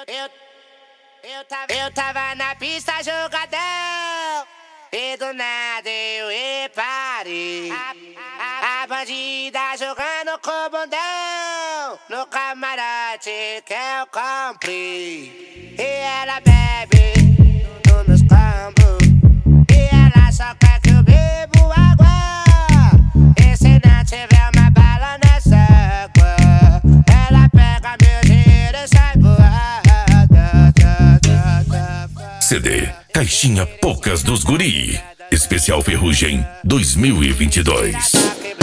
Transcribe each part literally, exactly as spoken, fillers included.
eu, eu, tava, eu tava na pista jogadão e do nada eu reparei a, a, a bandida jogando com o bundão no camarote que eu comprei. E ela bebe tudo nos combos e ela só quer que eu bebo água. E se não tiver uma bala nessa água, ela pega meu dinheiro e sai voando. C D Caixinha Poucas dos Guri, especial Ferrugem dois mil e vinte e dois.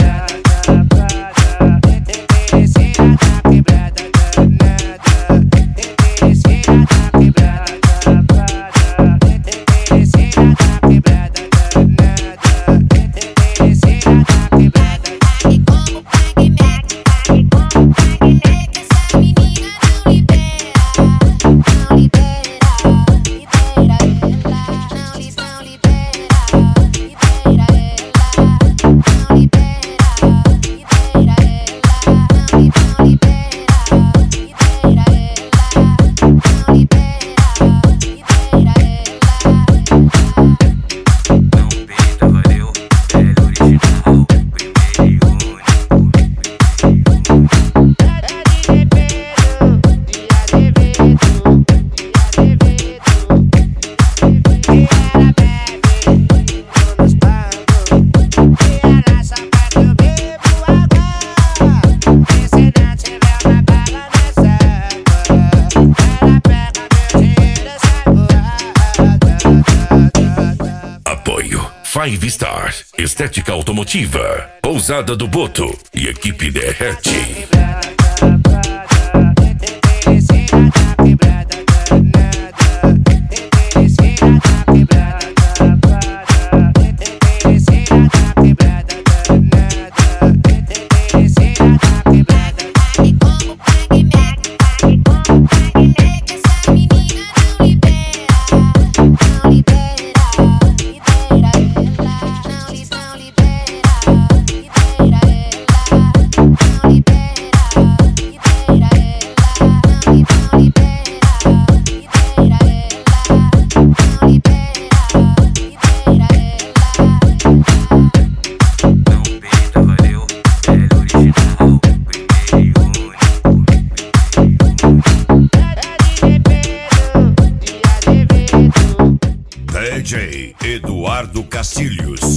Five Star, Estética Automotiva, Pousada do Boto e Equipe Derrete. D J Eduardo Castilhos.